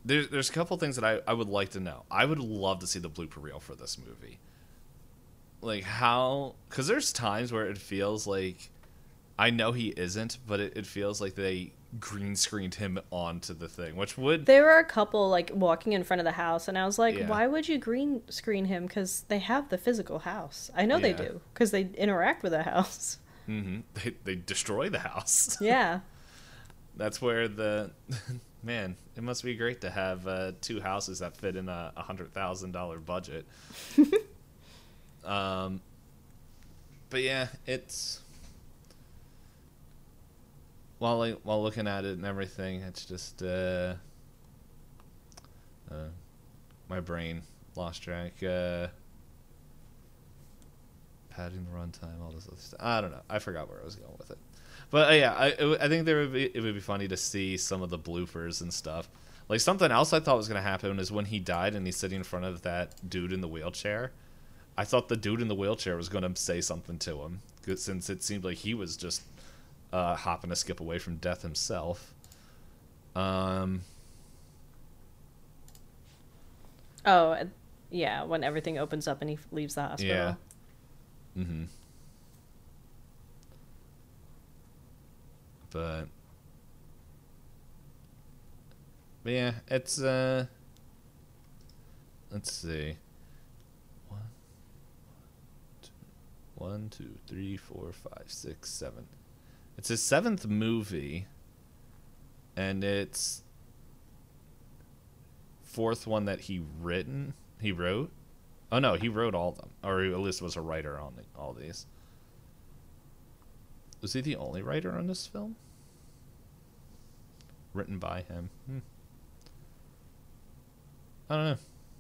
there's there's a couple things that I, I would like to know. I would love to see the blooper reel for this movie. Like how, because there's times where it feels like, I know he isn't, but it, it feels like they green screened him onto the thing, which would. There were a couple like walking in front of the house, and I was like, Yeah. why would you green screen him? Because they have the physical house. I know they Yeah. do because they interact with the house. Mm-hmm, they they destroy the house. Yeah. That's where the man. It must be great to have uh, two houses that fit in a a hundred thousand dollar budget. um, but yeah, it's while like, while looking at it and everything, it's just uh, uh my brain lost track. Uh, padding the runtime, all this other stuff. I don't know. I forgot where I was going with it. But uh, yeah, I it, I think there would be it would be funny to see some of the bloopers and stuff. Like something else I thought was gonna happen is when he died and he's sitting in front of that dude in the wheelchair. I thought the dude in the wheelchair was gonna say something to him, 'cause since it seemed like he was just uh, hopping a skip away from death himself. Um. Oh, uh, yeah. When everything opens up and he leaves the hospital. Yeah. Mm-hmm. But, but yeah, it's uh. Let's see. One, two, one, two, three, four, five, six, seven. It's his seventh movie, and it's fourth one that he written. He wrote. Oh no, he wrote all of them, or at least was a writer on the, all these. Was he the only writer on this film? Written by him. Hmm. I don't know.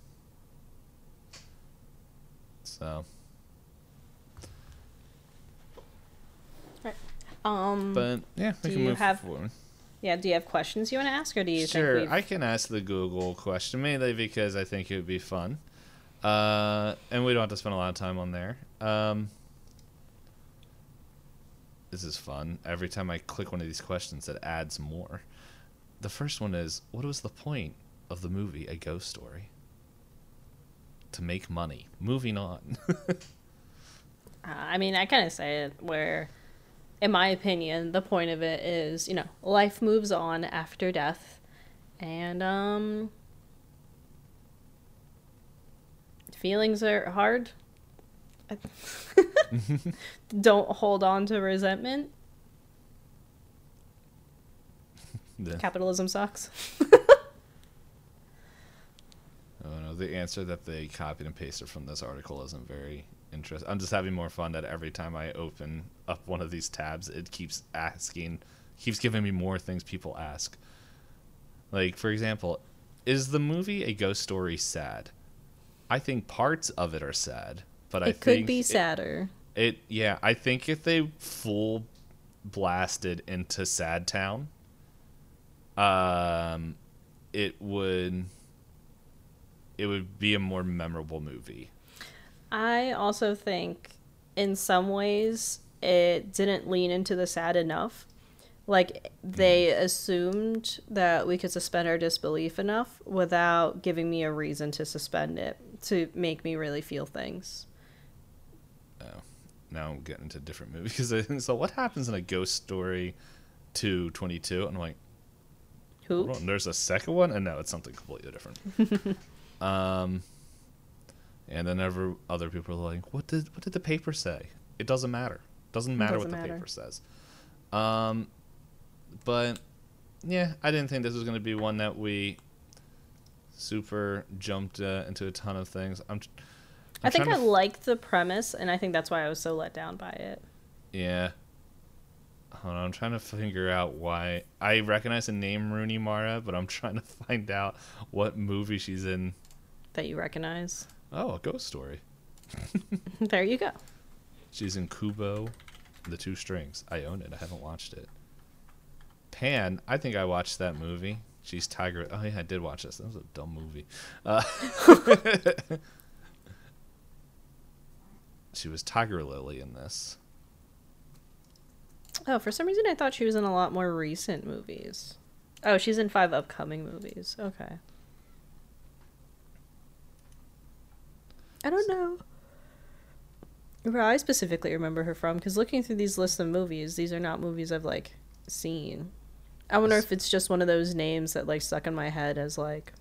So. Right. Um. But yeah, we do can you move have- forward. Yeah. Do you have questions you want to ask, or do you Sure, think we've... I can ask the Google question mainly because I think it would be fun, uh, and we don't have to spend a lot of time on there. Um, this is fun. Every time I click one of these questions, it adds more. The first one is, what was the point of the movie A Ghost Story? To make money. Moving on. Uh, I mean, I kind of say it where, in my opinion, the point of it is, you know, life moves on after death, and um, feelings are hard. Don't hold on to resentment. The- Capitalism sucks. Oh no, the answer that they copied and pasted from this article isn't very interesting. I'm just having more fun that every time I open up one of these tabs, it keeps asking, keeps giving me more things people ask. Like, for example, is the movie A Ghost Story sad? I think parts of it are sad, but I It think could be it- sadder. It, yeah, I think if they full blasted into Sad Town, um, it would it would be a more memorable movie. I also think, in some ways, it didn't lean into the sad enough. Like, they assumed that we could suspend our disbelief enough without giving me a reason to suspend it, to make me really feel things. Oh, now I'm getting into different movies. So what happens in A Ghost Story two twenty-two? And I'm like, Who? hold on, there's a second one? And no, it's something completely different. um, and then ever, other people are like, what did what did the paper say? It doesn't matter. Doesn't matter doesn't what the matter. paper says. Um, but yeah, I didn't think this was going to be one that we super jumped uh, into a ton of things. I'm. I'm I think trying I to liked the premise, and I think that's why I was so let down by it. Yeah. Hold on, I'm trying to figure out why. I recognize the name Rooney Mara, but I'm trying to find out what movie she's in. That you recognize. Oh, A Ghost Story. There you go. She's in Kubo, The Two Strings. I own it. I haven't watched it. Pan, I think I watched that movie. She's Tiger. Oh, yeah, I did watch this. That was a dumb movie. Uh, she was Tiger Lily in this. Oh, for some reason I thought she was in a lot more recent movies. Oh, she's in five upcoming movies. Okay. I don't know where I specifically remember her from, because looking through these lists of movies, these are not movies I've, like, seen. I wonder if it's just one of those names that, like, stuck in my head as, like...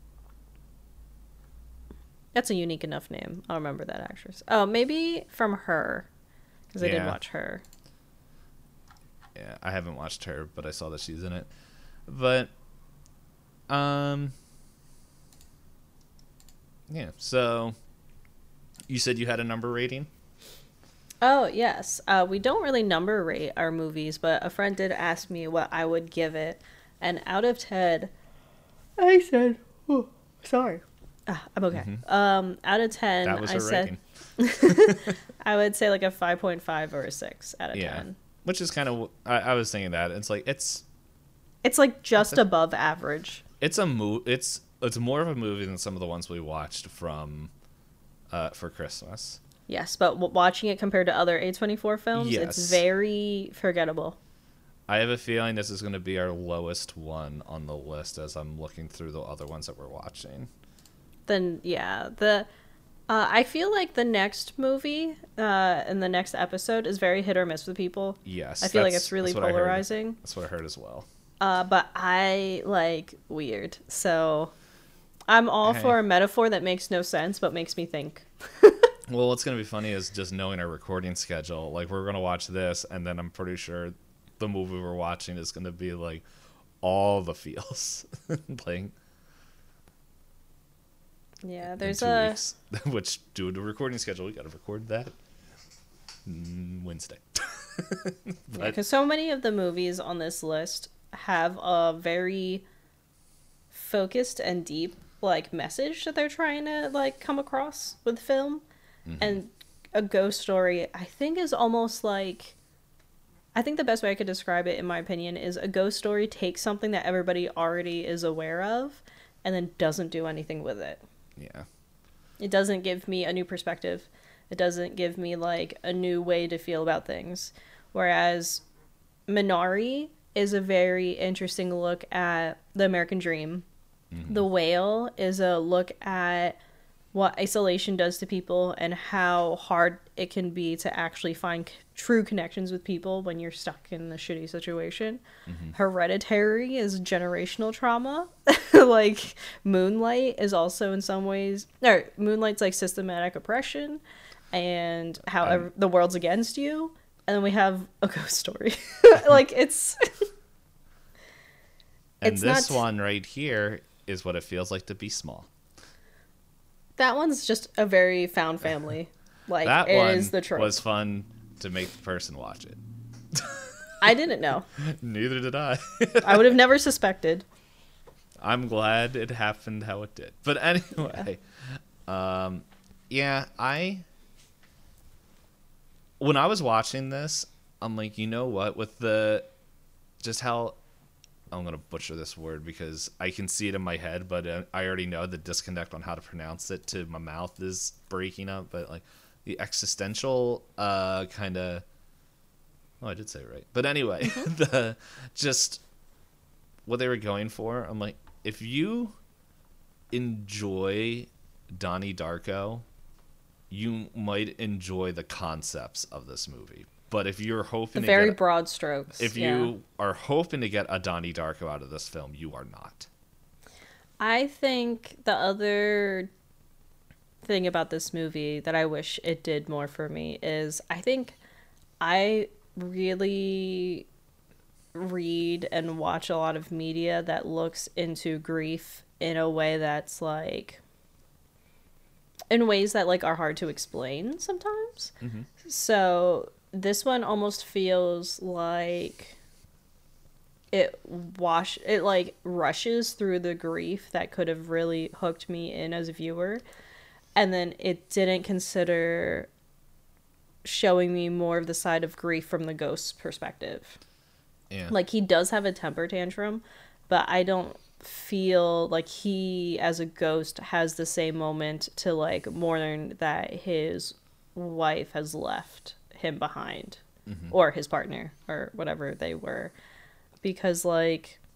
That's a unique enough name. I'll remember that actress. Oh, maybe from Her, because I Yeah. did watch Her. Yeah, I haven't watched Her, but I saw that she's in it. But, um... yeah, so... You said you had a number rating? Oh, yes. Uh, we don't really number rate our movies, but a friend did ask me what I would give it. And out of ten, I said, oh, sorry. Ah, I'm okay. Mm-hmm. Um, out of ten, that was I her said, rating. I would say like a five point five or a six out of yeah. ten. Which is kind of, I, I was thinking that. It's like, it's... It's like just above average. It's a mo- It's it's more of a movie than some of the ones we watched from, uh, for Christmas. Yes, but w- watching it compared to other A twenty-four films, yes. it's very forgettable. I have a feeling this is going to be our lowest one on the list as I'm looking through the other ones that we're watching. Then, yeah, the uh, I feel like the next movie uh, and the next episode is very hit or miss with people. Yes. I feel like it's really that's polarizing. That's what I heard as well. Uh, but I like weird, so I'm all hey. for a metaphor that makes no sense but makes me think. Well, what's going to be funny is just knowing our recording schedule. Like, we're going to watch this, and then I'm pretty sure the movie we're watching is going to be, like, all the feels playing. Yeah, there's in two a... weeks, which, due to recording schedule, we got to record that Wednesday. But... Yeah, because so many of the movies on this list have a very focused and deep, like, message that they're trying to, like, come across with film. Mm-hmm. And A Ghost Story, I think, is almost like... I think the best way I could describe it, in my opinion, is A Ghost Story takes something that everybody already is aware of and then doesn't do anything with it. Yeah. It doesn't give me a new perspective. It doesn't give me, like, a new way to feel about things. Whereas Minari is a very interesting look at the American dream. Mm-hmm. The Whale is a look at what isolation does to people and how hard it can be to actually find c- true connections with people when you're stuck in a shitty situation. Mm-hmm. Hereditary is generational trauma. Like, Moonlight is also in some ways... No, Moonlight's like systematic oppression and how um, ev- the world's against you. And then we have A Ghost Story. Like, it's... and it's this not... one right here is what it feels like to be small. That one's just a very found family. Like, that it one is the trope. Was fun to make the person watch it. I didn't know. Neither did I. I would have never suspected. I'm glad it happened how it did. But anyway, yeah, um, yeah I... When I was watching this, I'm like, you know what? With the... Just how... I'm going to butcher this word because I can see it in my head, but uh, I already know the disconnect on how to pronounce it to my mouth is breaking up. But like the existential uh, kind of, oh, I did say it right. But anyway, mm-hmm. the just what they were going for. I'm like, if you enjoy Donnie Darko, you might enjoy the concepts of this movie. But if you're hoping the to very get, broad strokes, if yeah. you are hoping to get a Donnie Darko out of this film, you are not. I think the other thing about this movie that I wish it did more for me is I think I really read and watch a lot of media that looks into grief in a way that's like in ways that like are hard to explain sometimes. Mm-hmm. So this one almost feels like it wash it like rushes through the grief that could have really hooked me in as a viewer, and then it didn't consider showing me more of the side of grief from the ghost's perspective. Yeah. Like, he does have a temper tantrum, but I don't feel like he as a ghost has the same moment to like mourn that his wife has left him behind, mm-hmm. or his partner or whatever they were, because like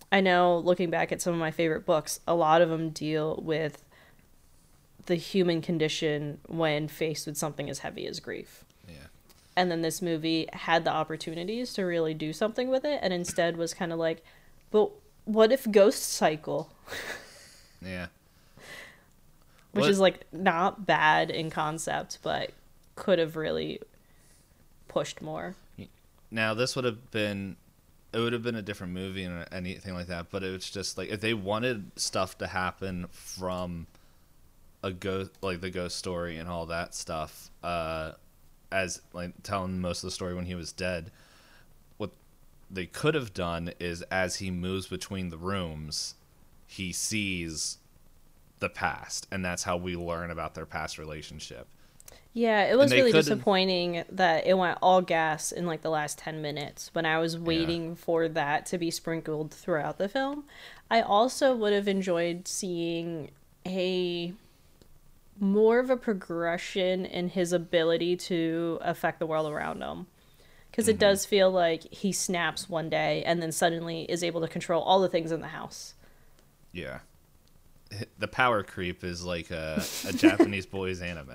I know, looking back at some of my favorite books, a lot of them deal with the human condition when faced with something as heavy as grief. Yeah. And then this movie had the opportunities to really do something with it, and instead was kind of like, but what if Ghost Cycle? Yeah. Which What? is like not bad in concept, but could have really pushed more. Now this would have been, it would have been a different movie and anything like that. But it was just like if they wanted stuff to happen from a ghost, like the ghost story and all that stuff, uh, as like telling most of the story when he was dead. What they could have done is as he moves between the rooms, he sees the past, and that's how we learn about their past relationship. Yeah, it was they really couldn't- disappointing that it went all gas in like the last ten minutes when I was waiting for that to be sprinkled throughout the film. I also would have enjoyed seeing a more of a progression in his ability to affect the world around him. Because Mm-hmm. it does feel like he snaps one day and then suddenly is able to control all the things in the house. Yeah. The power creep is like a, a Japanese boys anime.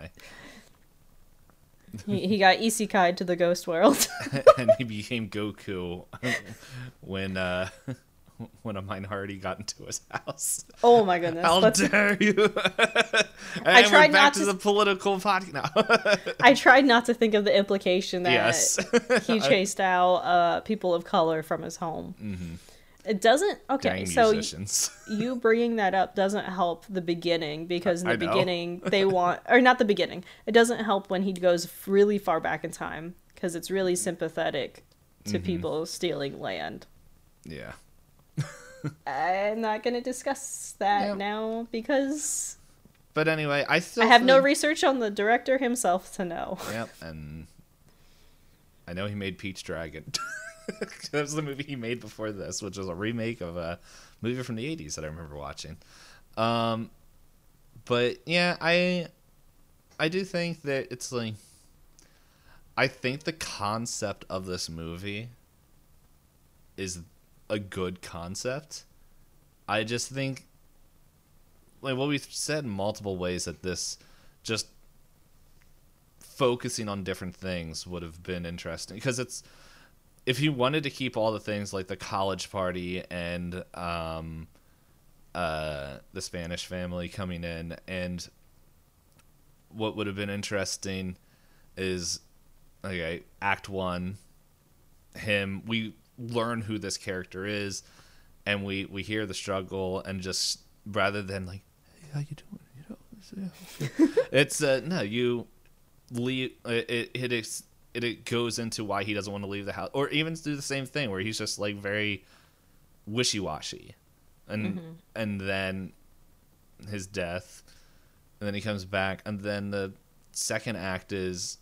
He, he got isekai to the ghost world. And he became Goku when uh, when a minority got into his house. Oh my goodness. How Let's- dare you! and I we're tried back not to, to- the political podcast now. I tried not to think of the implication that Yes. he chased out uh, people of color from his home. Mm-hmm. It doesn't. Okay, Dang so musicians. you bringing that up doesn't help the beginning because in the I know. beginning they want, or not the beginning. It doesn't help when he goes really far back in time because it's really sympathetic to Mm-hmm. people stealing land. Yeah. I'm not going to discuss that Yep. now because But anyway, I still I have no think- research on the director himself to know. Yep, and I know he made Peach Dragon. That was the movie he made before this, which was a remake of a movie from the eighties that I remember watching. Um, but yeah, I I do think that it's like I think the concept of this movie is a good concept. I just think like what we've said in multiple ways that this just focusing on different things would have been interesting because it's if he wanted to keep all the things like the college party and um uh the Spanish family coming in, and what would have been interesting is okay, act one, him we learn who this character is and we we hear the struggle, and just rather than like, hey, how you doing, you know, it's, yeah, okay. it's uh no you leave it it, it is It, it goes into why he doesn't want to leave the house, or even do the same thing where he's just like very wishy-washy, and Mm-hmm. and then his death, and then he comes back, and then the second act is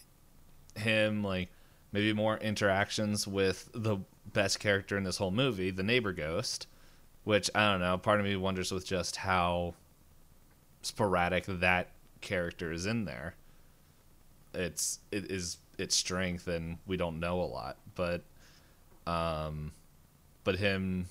him like maybe more interactions with the best character in this whole movie, the neighbor ghost, which I don't know. Part of me wonders with just how sporadic that character is in there. It's it is its strength, and we don't know a lot, but um but him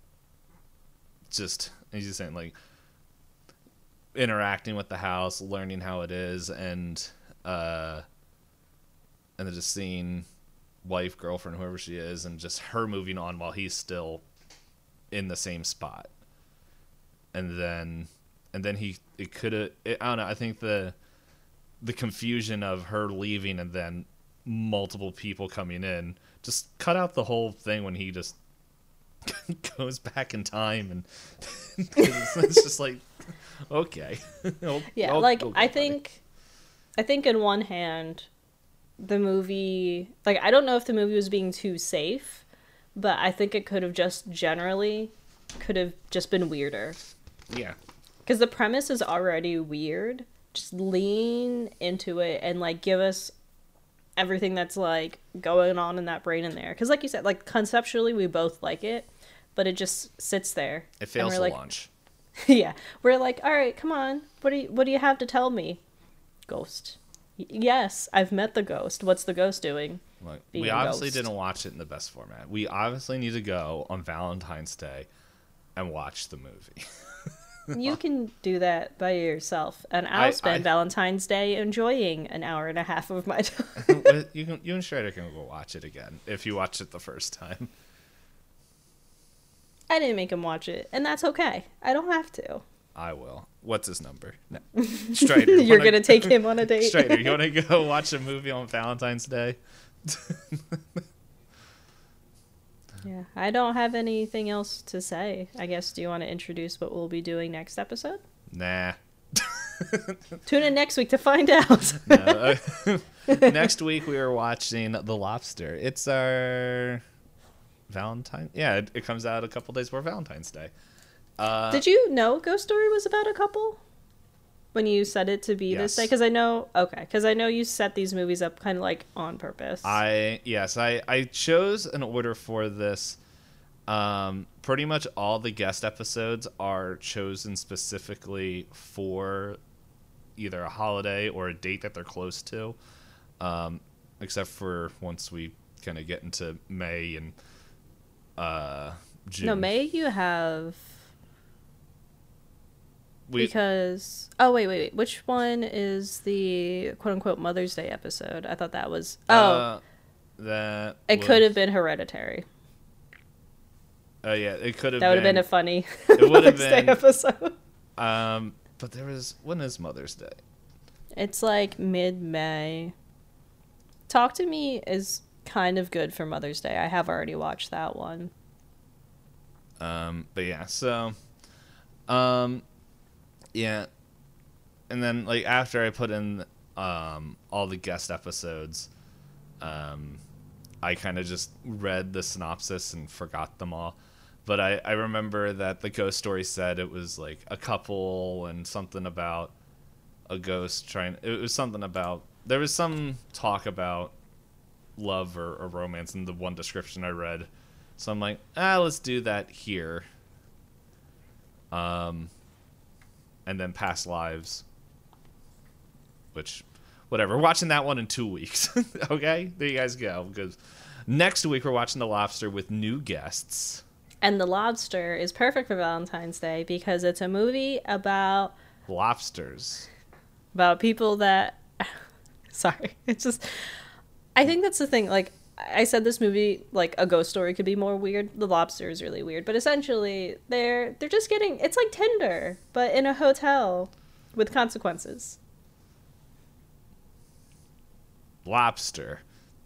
just he's just saying like interacting with the house, learning how it is, and uh and then just seeing wife, girlfriend, whoever she is, and just her moving on while he's still in the same spot. And then and then he it could have I don't know, I think the the confusion of her leaving and then multiple people coming in, just cut out the whole thing when he just goes back in time, and it's, it's just like, okay. Oh, Yeah, oh, like okay, I buddy. think I think in one hand the movie, like I don't know if the movie was being too safe, but I think it could have just generally could have just been weirder. Yeah. Cuz the premise is already weird. Just lean into it and like give us everything that's like going on in that brain in there. Cuz like you said, like conceptually we both like it, but it just sits there. It fails we're to like, launch. Yeah, we're like, all right, come on. What do you what do you have to tell me? Ghost. Y- yes, I've met the ghost. What's the ghost doing? Like, being we a obviously ghost. didn't watch it in the best format. We obviously need to go on Valentine's Day and watch the movie. You can do that by yourself, and I'll I- spend I- Valentine's Day enjoying an hour and a half of my time. you can, you and Schrader can go watch it again if you watched it the first time. I didn't make him watch it, and that's okay. I don't have to. I will. What's his number? No. Strider. You're wanna- gonna take him on a date. Strider, you want to go watch a movie on Valentine's Day? Yeah, I don't have anything else to say. I guess, do you want to introduce what we'll be doing next episode? Nah. Tune in next week to find out. No. Next week we are watching The Lobster. It's our Valentine. Yeah, it, it comes out a couple days before Valentine's Day. Uh, Did you know Ghost Story was about a couple? When you set it to be this Yes. day? Because I know, okay, because I know you set these movies up kind of like on purpose. I yes, I I chose an order for this. Um, pretty much all the guest episodes are chosen specifically for either a holiday or a date that they're close to. Um, except for once we kind of get into May and uh, June. No, May you have... We, Because oh wait wait wait which one is the quote unquote Mother's Day episode? I thought that was oh uh, that it was- could have been Hereditary. Oh yeah, it could have. That would have been, been a funny It would have Mother's Day been- episode. Um, but there was when is Mother's Day? It's like mid May. Talk to Me is kind of good for Mother's Day. I have already watched that one. Um, but yeah, so, um, yeah, and then like after I put in um all the guest episodes, um, I kind of just read the synopsis and forgot them all. But I I remember that the ghost story said it was like a couple and something about a ghost trying. It was something about there was some talk about love or, or romance in the one description I read. So I'm like, ah, let's do that here. Um, and then Past Lives, which, whatever. We're watching that one in two weeks. Okay, there you guys go. Because next week we're watching The Lobster with new guests. And The Lobster is perfect for Valentine's Day because it's a movie about Lobsters. about people that sorry it's just I think that's the thing, like I said, this movie, like a ghost story could be more weird. The Lobster is really weird, but essentially they're they're just getting, it's like Tinder but in a hotel with consequences. Lobster.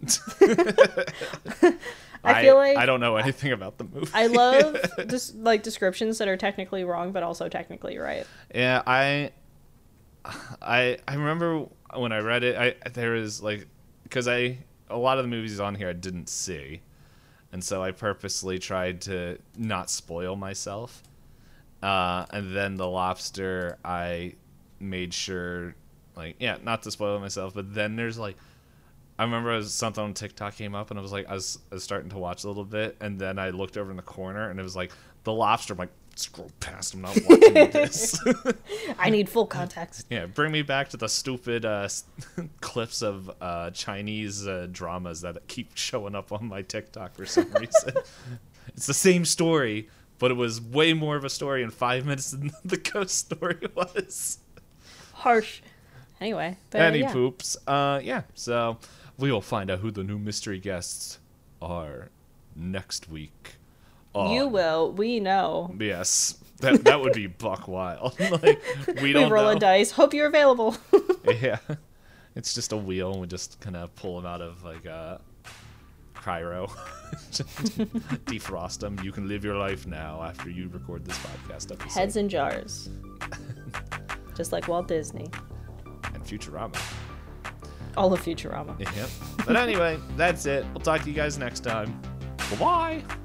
I feel like I don't know anything about the movie. I love just like descriptions that are technically wrong but also technically right. Yeah, I, I, I remember when I read it. I there was like, because I a lot of the movies on here I didn't see, and so I purposely tried to not spoil myself. Uh, and then The Lobster, I made sure, like, yeah, not to spoil myself. But then there's like, I remember it was something on TikTok came up, and I was like, I was, I was starting to watch a little bit, and then I looked over in the corner, and it was like The Lobster. I'm like, scroll past. I'm not watching this. I need full context. Yeah, bring me back to the stupid uh, clips of uh, Chinese uh, dramas that keep showing up on my TikTok for some reason. It's the same story, but it was way more of a story in five minutes than the ghost story was. Harsh. Anyway, but Any yeah. poops. Uh, yeah, so we will find out who the new mystery guests are next week. You on- will. We know. Yes, that that would be buck wild. Like we We don't roll know. a dice. Hope you're available. Yeah, it's just a wheel, and we just kind of pull them out of like a cryo, defrost them. You can live your life now after you record this podcast episode. Heads in jars. Just like Walt Disney. and Futurama. All of Futurama. Yep. But anyway, that's it. We'll talk to you guys next time. Bye bye.